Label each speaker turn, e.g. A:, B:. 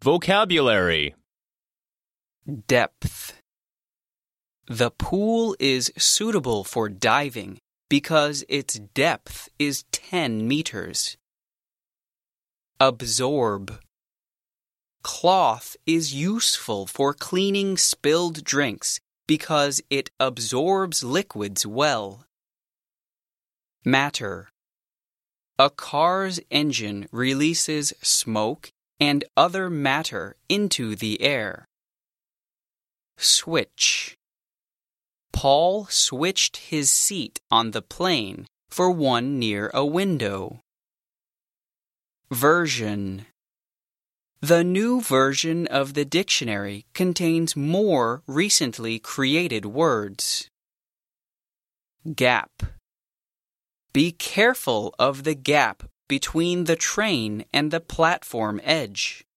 A: Vocabulary.
B: Depth. The pool is suitable for diving because its depth is 10 meters. Absorb. Cloth is useful for cleaning spilled drinks because it absorbs liquids well. Matter. A car's engine releases smoke and other matter into the air. Switch. Paul switched his seat on the plane for one near a window. Version. The new version of the dictionary contains more recently created words. Gap. Be careful of the gap between the train and the platform edge.